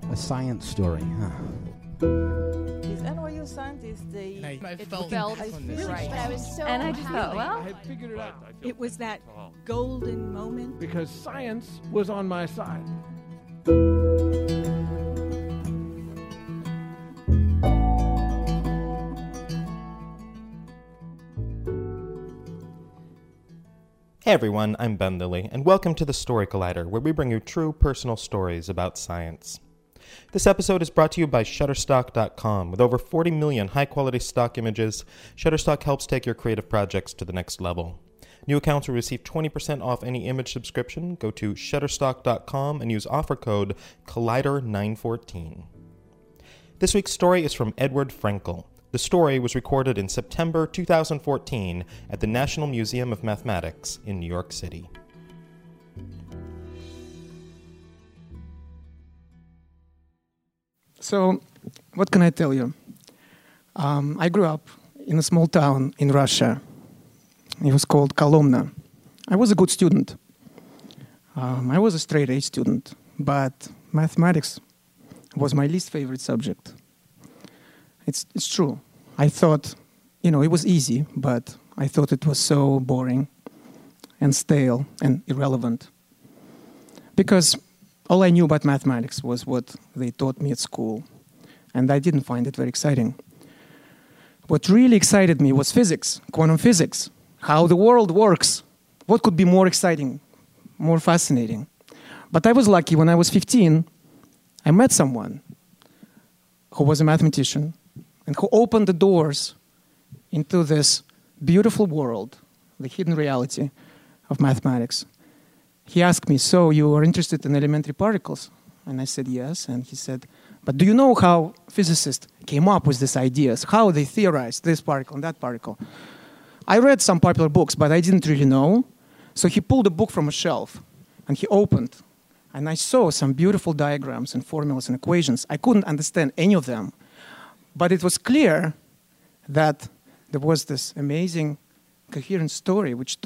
A science story, huh? These NYU scientists, I felt right. But I was so And I just thought, happy. well, I had figured it out. It was that golden moment. Because science was on my side. Hey everyone, I'm Ben Lilly, and welcome to the Story Collider, where we bring you true personal stories about science. This episode is brought to you by Shutterstock.com. With over 40 million high-quality stock images, Shutterstock helps take your creative projects to the next level. New accounts will receive 20% off any image subscription. Go to Shutterstock.com and use offer code Collider914. This week's story is from Edward Frenkel. The story was recorded in September 2014 at the National Museum of Mathematics in New York City. So, what can I tell you? I grew up in a small town in Russia. It was called Kolomna. I was a good student. I was a straight-A student, but mathematics was my least favorite subject. It's true. I thought, it was easy, but I thought it was so boring and stale and irrelevant. Because all I knew about mathematics was what they taught me at school, and I didn't find it very exciting. What really excited me was physics, quantum physics, how the world works. What could be more exciting, more fascinating? But I was lucky. When I was 15, I met someone who was a mathematician and who opened the doors into this beautiful world, the hidden reality of mathematics. He asked me, so you are interested in elementary particles? And I said, yes. And he said, but do you know how physicists came up with these ideas, how they theorized this particle and that particle? I read some popular books, but I didn't really know. So he pulled a book from a shelf, and he opened, and I saw some beautiful diagrams and formulas and equations. I couldn't understand any of them, but it was clear that there was this amazing, coherent story which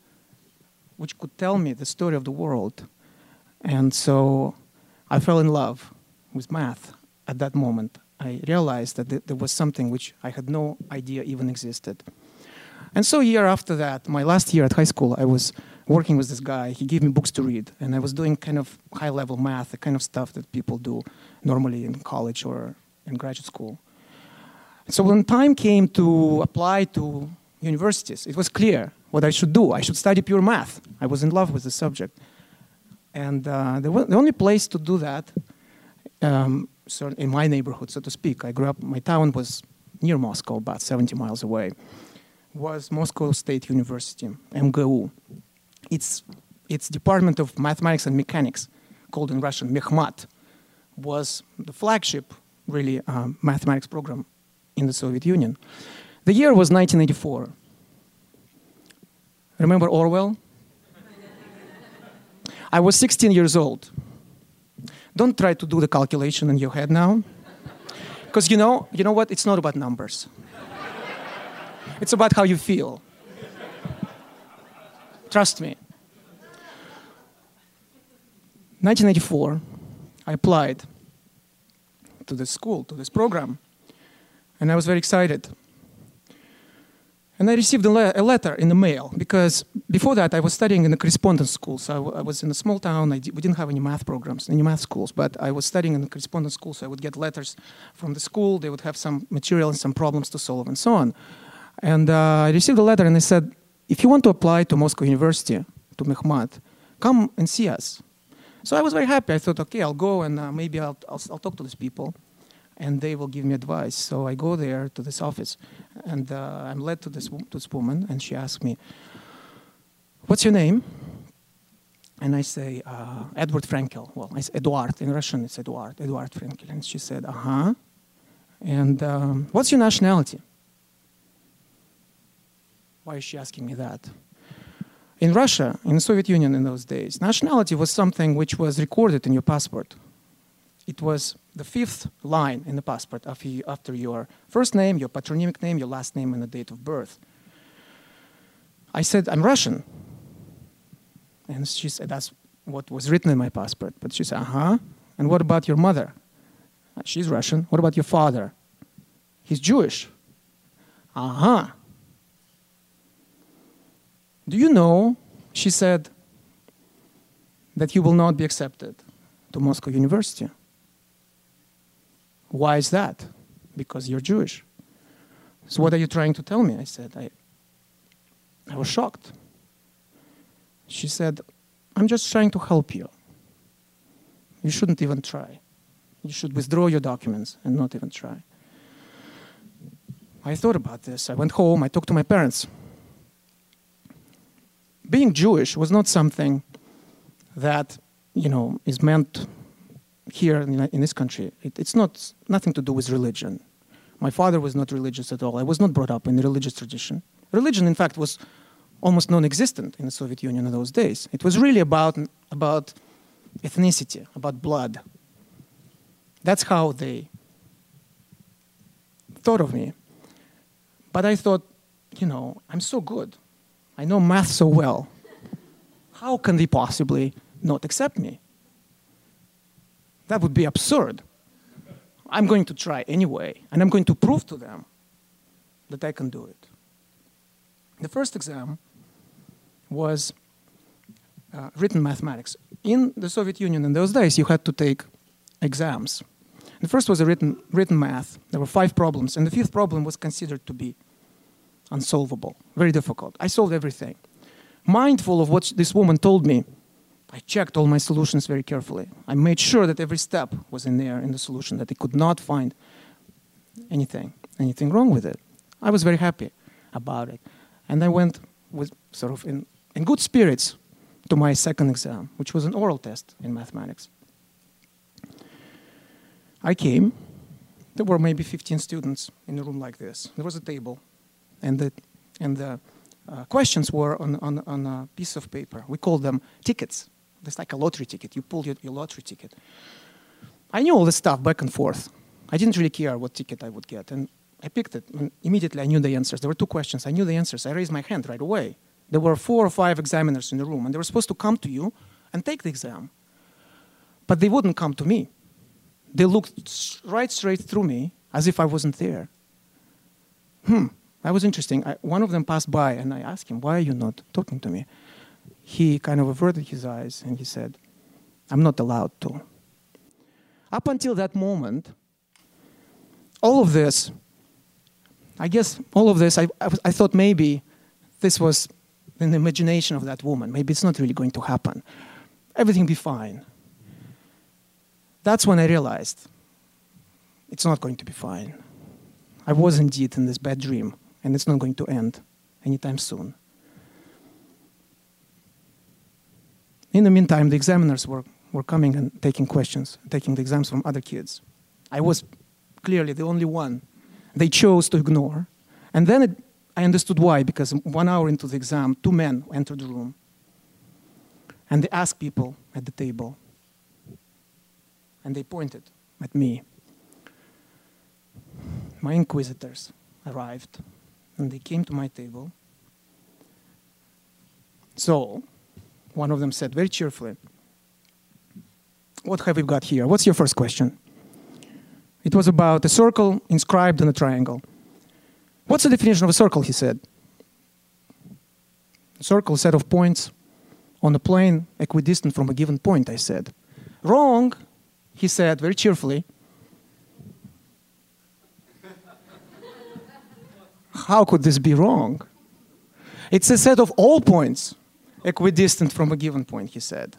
could tell me the story of the world. And so I fell in love with math at that moment. I realized that there was something which I had no idea even existed. And so a year after that, my last year at high school, I was working with this guy. He gave me books to read, and I was doing kind of high-level math, the kind of stuff that people do normally in college or in graduate school. So when time came to apply to universities, it was clear what I should do. I should study pure math. I was in love with the subject. And the only place to do that, so in my neighborhood, so to speak, I grew up, my town was near Moscow, about 70 miles away, was Moscow State University, MGU. Its Department of Mathematics and Mechanics, called in Russian Mekhmat, was the flagship, really, mathematics program in the Soviet Union. The year was 1984. Remember Orwell? I was 16 years old. Don't try to do the calculation in your head now. Because you know what? It's not about numbers. It's about how you feel. Trust me. 1984, I applied to this school, to this program, and I was very excited. And I received a letter in the mail, because before that I was studying in a correspondence school. So I was in a small town. We didn't have any math programs, any math schools, but I was studying in a correspondence school, so I would get letters from the school. They would have some material and some problems to solve and so on. And I received a letter, and they said, if you want to apply to Moscow University, to Mekhmat, come and see us. So I was very happy. I thought, okay, I'll go, and maybe I'll talk to these people, and they will give me advice. So I go there to this office, and I'm led to this woman, and she asked me, what's your name? And I say, Edward Frenkel. Well, I say Eduard. In Russian, it's Eduard Frenkel. And she said, uh-huh. And what's your nationality? Why is she asking me that? In Russia, in the Soviet Union in those days, nationality was something which was recorded in your passport. It was the fifth line in the passport after your first name, your patronymic name, your last name, and the date of birth. I said, I'm Russian. And she said, that's what was written in my passport. But she said, uh-huh. And what about your mother? She's Russian. What about your father? He's Jewish. Uh-huh. Do you know, she said, that you will not be accepted to Moscow University? Why is that? Because you're Jewish. So what are you trying to tell me? I said, I was shocked. She said, I'm just trying to help you. You shouldn't even try. You should withdraw your documents and not even try. I thought about this. I went home. I talked to my parents. Being Jewish was not something that, is meant here in this country. It's nothing to do with religion. My father was not religious at all. I was not brought up in the religious tradition. Religion, in fact, was almost non-existent in the Soviet Union in those days. It was really about ethnicity, about blood. That's how they thought of me. But I thought, I'm so good. I know math so well. How can they possibly not accept me? That would be absurd. I'm going to try anyway, and I'm going to prove to them that I can do it. The first exam was written mathematics. In the Soviet Union in those days, you had to take exams. The first was a written math. There were 5 problems, and the 5th problem was considered to be unsolvable, very difficult. I solved everything. Mindful of what this woman told me, I checked all my solutions very carefully. I made sure that every step was in there in the solution, that I could not find anything wrong with it. I was very happy about it. And I went with sort of in good spirits to my second exam, which was an oral test in mathematics. I came. There were maybe 15 students in a room like this. There was a table, and the questions were on a piece of paper. We called them tickets. It's like a lottery ticket. You pull your lottery ticket. I knew all this stuff back and forth. I didn't really care what ticket I would get. And I picked it. And immediately, I knew the answers. There were 2 questions. I knew the answers. I raised my hand right away. There were 4 or 5 examiners in the room, and they were supposed to come to you and take the exam. But they wouldn't come to me. They looked right straight through me as if I wasn't there. That was interesting. One of them passed by, and I asked him, why are you not talking to me? He kind of averted his eyes, and he said, I'm not allowed to. Up until that moment, all of this, I thought maybe this was an imagination of that woman. Maybe it's not really going to happen. Everything will be fine. That's when I realized it's not going to be fine. I was indeed in this bad dream, and it's not going to end anytime soon. In the meantime, the examiners were coming and taking questions, taking the exams from other kids. I was clearly the only one they chose to ignore. And then I understood why, because 1 hour into the exam, 2 men entered the room. And they asked people at the table, and they pointed at me. My inquisitors arrived, and they came to my table. So, one of them said very cheerfully, what have we got here? What's your first question? It was about a circle inscribed on a triangle. What's the definition of a circle, he said. A circle, set of points on a plane equidistant from a given point, I said. Wrong, he said very cheerfully. How could this be wrong? It's a set of all points equidistant from a given point, he said.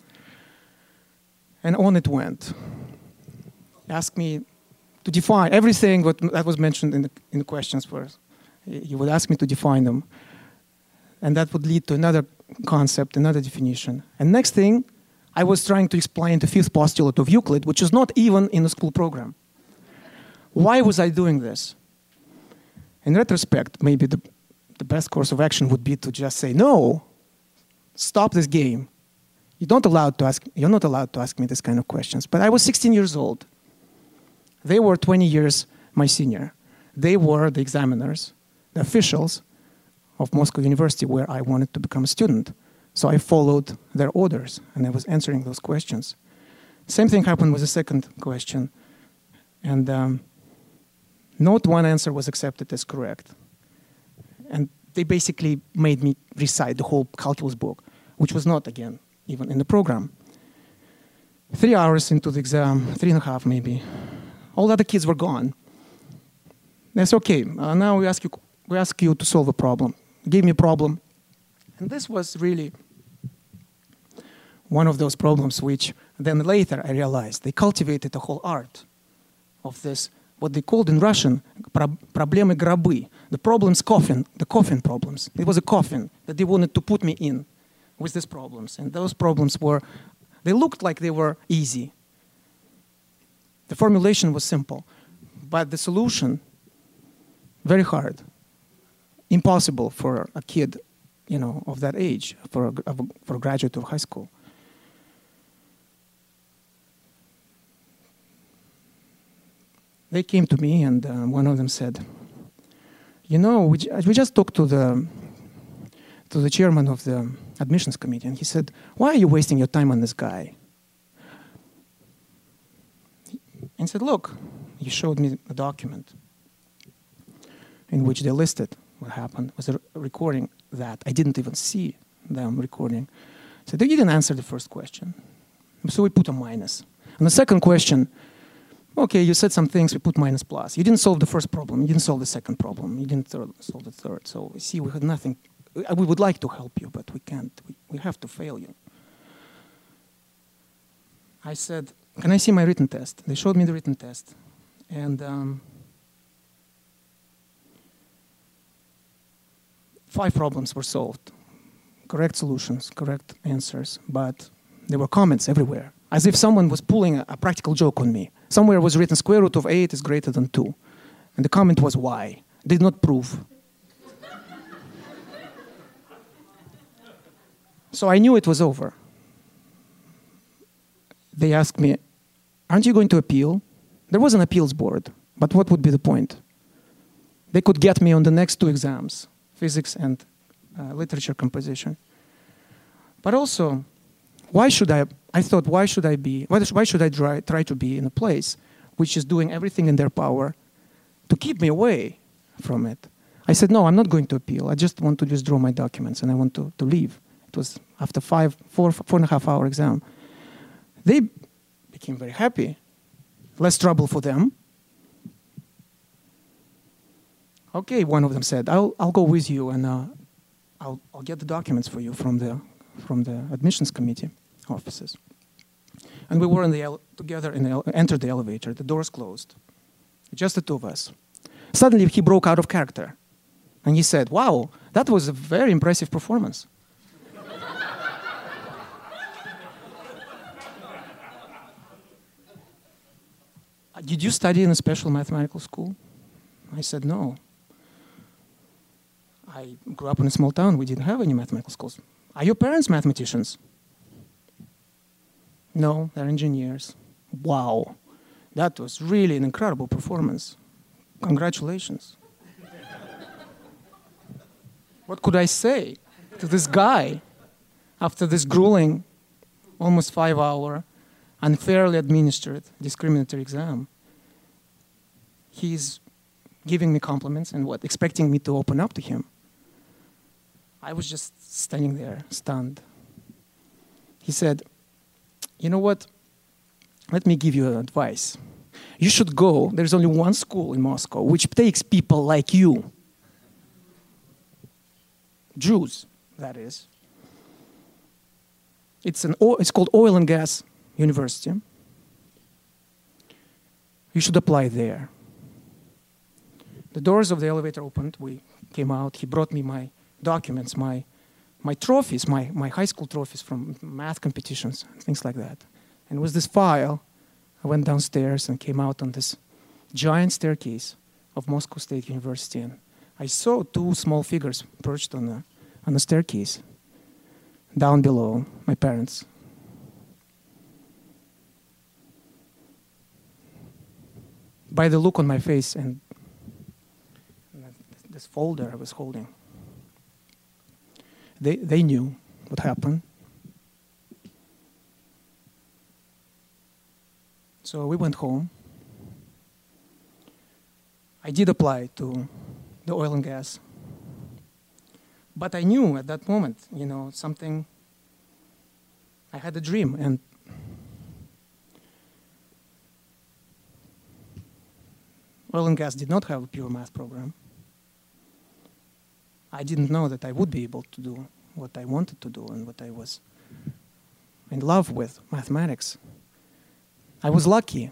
And on it went. He asked me to define everything that was mentioned in the questions first. He would ask me to define them. And that would lead to another concept, another definition. And next thing, I was trying to explain the 5th postulate of Euclid, which is not even in the school program. Why was I doing this? In retrospect, maybe the best course of action would be to just say, no, stop this game. You're not allowed to ask me this kind of questions. But I was 16 years old. They were 20 years my senior. They were the examiners, the officials of Moscow University, where I wanted to become a student. So I followed their orders, and I was answering those questions. Same thing happened with the second question. And not one answer was accepted as correct. And they basically made me recite the whole calculus book, which was not, again, even in the program. 3 hours into the exam, 3.5 maybe, all the other kids were gone. That's okay. Now we ask you to solve a problem. Gave me a problem. And this was really one of those problems which then later I realized they cultivated a whole art of this, what they called in Russian, проблемы гробы, the problems coffin, the coffin problems. It was a coffin that they wanted to put me in with these problems. And those problems were, they looked like they were easy. The formulation was simple, but the solution, very hard. Impossible for a kid, of that age, for a graduate of high school. They came to me, and one of them said, we just talked to the chairman of the admissions committee, and he said, why are you wasting your time on this guy? And he said, look, he showed me a document in which they listed what happened. It was a recording that I didn't even see them recording. So they didn't answer the first question. So we put a minus. And the second question, okay, you said some things, we put minus plus. You didn't solve the first problem. You didn't solve the second problem. You didn't solve the third. So see, we had nothing. We would like to help you, but we can't. We have to fail you. I said, can I see my written test? They showed me the written test. And 5 problems were solved. Correct solutions, correct answers, but there were comments everywhere, as if someone was pulling a practical joke on me. Somewhere was written square root of 8 is greater than 2. And the comment was why? Did not prove. So I knew it was over. They asked me, aren't you going to appeal? There was an appeals board, but what would be the point? They could get me on the next 2 exams, physics and literature composition. But also, why should I try to be in a place which is doing everything in their power to keep me away from it? I said, no, I'm not going to appeal. I just want to withdraw my documents and I want to leave. It was after 4.5 hour exam. They became very happy. Less trouble for them. Okay, one of them said, I'll go with you and I'll get the documents for you from the admissions committee offices. And we were together entered the elevator. The doors closed. Just the 2 of us. Suddenly he broke out of character. And he said, wow, that was a very impressive performance. Did you study in a special mathematical school? I said, no. I grew up in a small town. We didn't have any mathematical schools. Are your parents mathematicians? No, they're engineers. Wow. That was really an incredible performance. Congratulations. What could I say to this guy after this grueling, almost 5-hour, unfairly administered discriminatory exam? He's giving me compliments and expecting me to open up to him. I was just standing there, stunned. He said, you know what? Let me give you advice. You should go. There's only one school in Moscow which takes people like you. Jews, that is. It's called Oil and Gas University. You should apply there. The doors of the elevator opened. We came out. He brought me my documents, my trophies, my high school trophies from math competitions, things like that. And with this file, I went downstairs and came out on this giant staircase of Moscow State University. And I saw 2 small figures perched on the staircase. Down below, my parents. By the look on my face and this folder I was holding, they knew what happened. So we went home. I did apply to the oil and gas. But I knew at that moment, something, I had a dream, and oil and gas did not have a pure math program. I didn't know that I would be able to do what I wanted to do and what I was in love with, mathematics. I was lucky.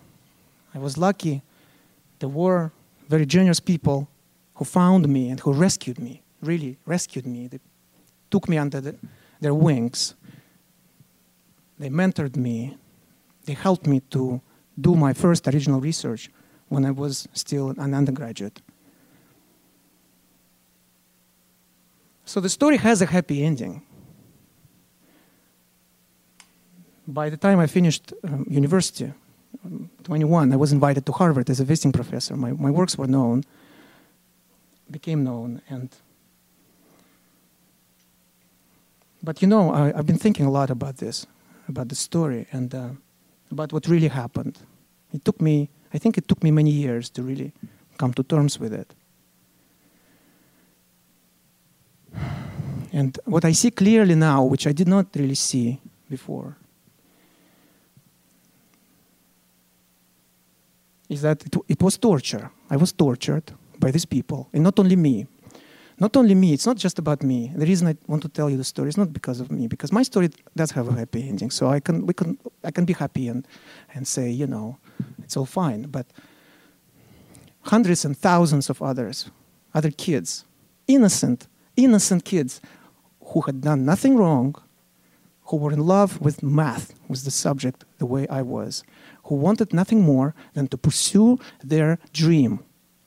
There were very generous people who found me and who rescued me, really rescued me. They took me under their wings. They mentored me. They helped me to do my first original research when I was still an undergraduate. So the story has a happy ending. By the time I finished university, 21, I was invited to Harvard as a visiting professor. My works were known, became known, but I've been thinking a lot about this, about the story, and about what really happened. I think it took me many years to really come to terms with it. And what I see clearly now, which I did not really see before, is that it was torture. I was tortured by these people, and not only me. It's not just about me. The reason I want to tell you the story is not because of me, because my story does have a happy ending. So I can be happy and say, it's all fine. But hundreds and thousands of other kids, innocent kids who had done nothing wrong, who were in love with math, with the subject the way I was, who wanted nothing more than to pursue their dream.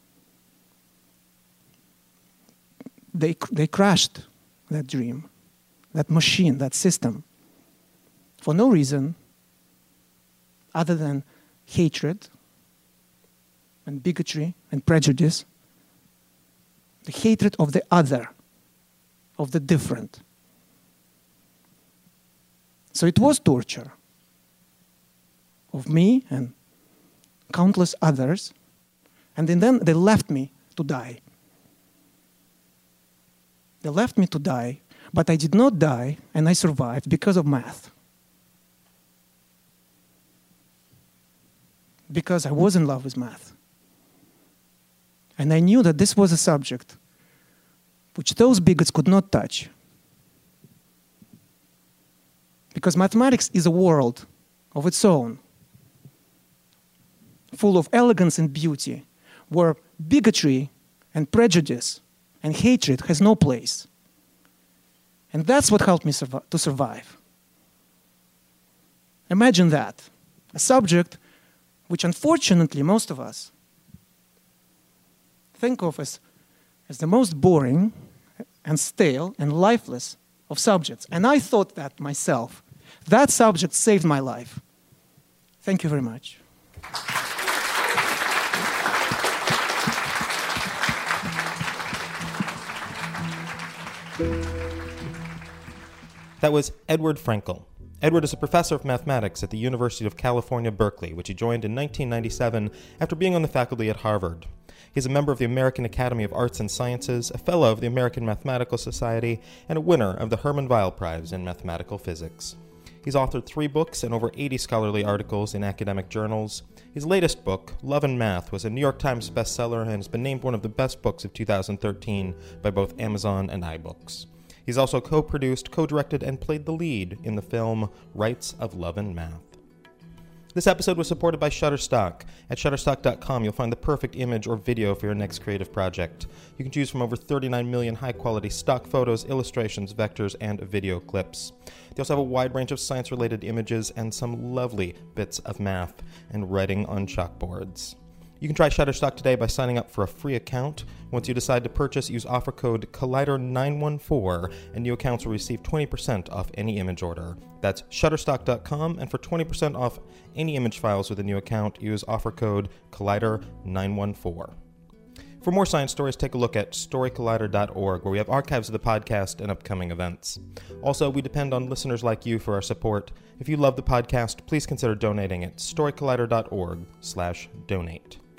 They crashed that dream, that machine, that system, for no reason other than hatred and bigotry and prejudice, the hatred of the other, of the different. So it was torture of me and countless others, and then they left me to die. They left me to die, but I did not die, and I survived because of math. Because I was in love with math. And I knew that this was a subject which those bigots could not touch. Because mathematics is a world of its own, full of elegance and beauty, where bigotry and prejudice and hatred has no place. And that's what helped me to survive. Imagine that. A subject which unfortunately most of us think of as the most boring and stale and lifeless of subjects. And I thought that myself. That subject saved my life. Thank you very much. That was Edward Frenkel. Edward is a professor of mathematics at the University of California, Berkeley, which he joined in 1997 after being on the faculty at Harvard. He's a member of the American Academy of Arts and Sciences, a fellow of the American Mathematical Society, and a winner of the Hermann Weyl Prize in Mathematical Physics. He's authored 3 books and over 80 scholarly articles in academic journals. His latest book, Love and Math, was a New York Times bestseller and has been named one of the best books of 2013 by both Amazon and iBooks. He's also co-produced, co-directed, and played the lead in the film Rights of Love and Math. This episode was supported by Shutterstock. At Shutterstock.com, you'll find the perfect image or video for your next creative project. You can choose from over 39 million high-quality stock photos, illustrations, vectors, and video clips. They also have a wide range of science-related images and some lovely bits of math and writing on chalkboards. You can try Shutterstock today by signing up for a free account. Once you decide to purchase, use offer code Collider914, and new accounts will receive 20% off any image order. That's Shutterstock.com, and for 20% off any image files with a new account, use offer code Collider914. For more science stories, take a look at StoryCollider.org, where we have archives of the podcast and upcoming events. Also, we depend on listeners like you for our support. If you love the podcast, please consider donating at StoryCollider.org/donate.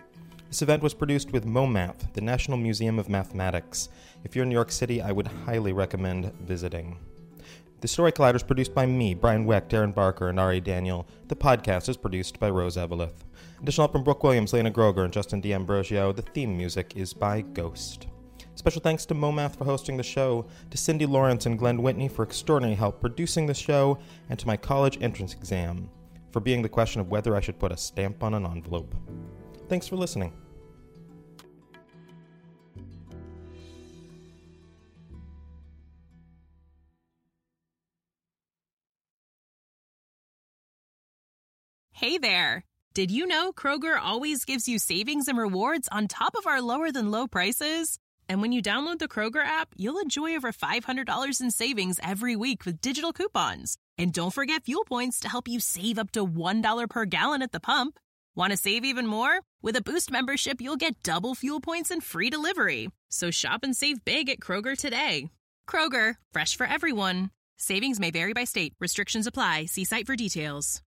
This event was produced with MoMath, the National Museum of Mathematics. If you're in New York City, I would highly recommend visiting. The Story Collider is produced by me, Brian Weck, Darren Barker, and Ari Daniel. The podcast is produced by Rose Eveleth. Additional help from Brooke Williams, Lena Groger, and Justin D'Ambrosio. The theme music is by Ghost. Special thanks to MoMath for hosting the show, to Cindy Lawrence and Glenn Whitney for extraordinary help producing the show, and to my college entrance exam for being the question of whether I should put a stamp on an envelope. Thanks for listening. Hey there! Did you know Kroger always gives you savings and rewards on top of our lower-than-low prices? And when you download the Kroger app, you'll enjoy over $500 in savings every week with digital coupons. And don't forget fuel points to help you save up to $1 per gallon at the pump. Want to save even more? With a Boost membership, you'll get double fuel points and free delivery. So shop and save big at Kroger today. Kroger, fresh for everyone. Savings may vary by state. Restrictions apply. See site for details.